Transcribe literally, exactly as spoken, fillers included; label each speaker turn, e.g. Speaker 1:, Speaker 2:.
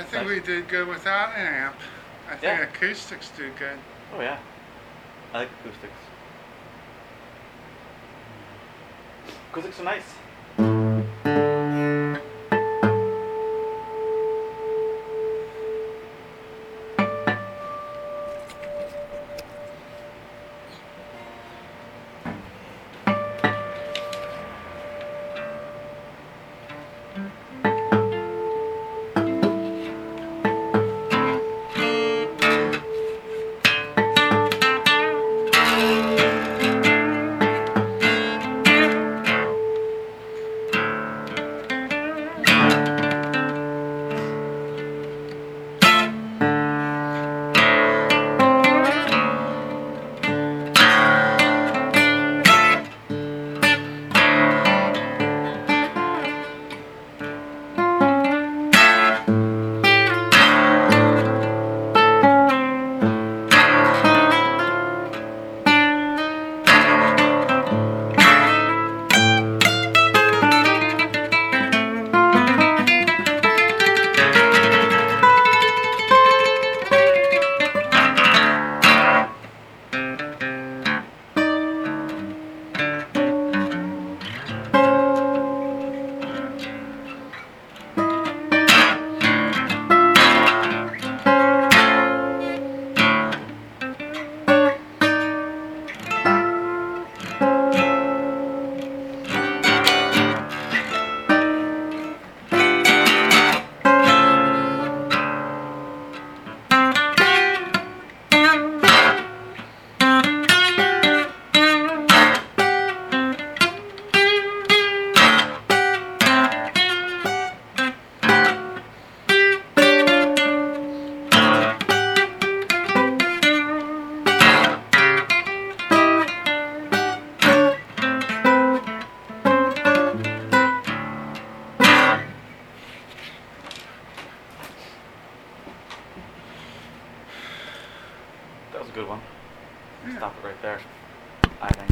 Speaker 1: I think
Speaker 2: Nice.
Speaker 1: we did good without an amp. I think
Speaker 2: Yeah.
Speaker 1: acoustics do good.
Speaker 2: Oh yeah. I like acoustics. Acoustics are nice. That was a good one.
Speaker 1: Yeah.
Speaker 2: Stop it right there. I think.